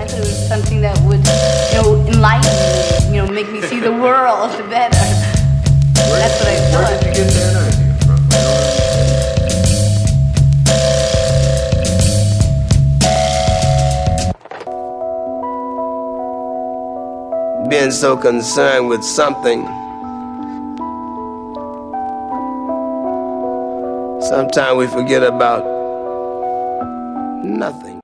thought it was something that would, enlighten me, make me see the world better. That's what I thought. Where did you get that idea from? Being so concerned with something, sometimes we forget about nothing.